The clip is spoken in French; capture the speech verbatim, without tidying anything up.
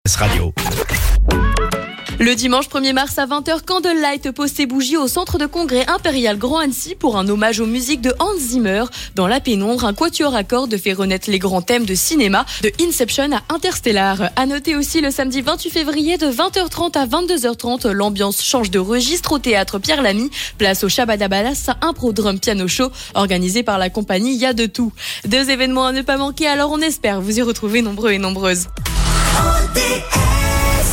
Radio. Le dimanche premier mars à vingt heures, Candlelight pose ses bougies au centre de congrès impérial Grand Annecy pour un hommage aux musiques de Hans Zimmer. Dans la pénombre, un quatuor à cordes fait renaître les grands thèmes de cinéma, de Inception à Interstellar. À noter aussi le samedi vingt-huit février de vingt heures trente à vingt-deux heures trente, l'ambiance change de registre au théâtre Pierre Lamy. Place au Shabadabalas, impro drum piano show organisé par la compagnie Y a de tout. Deux événements à ne pas manquer, alors on espère vous y retrouver nombreux et nombreuses. O D R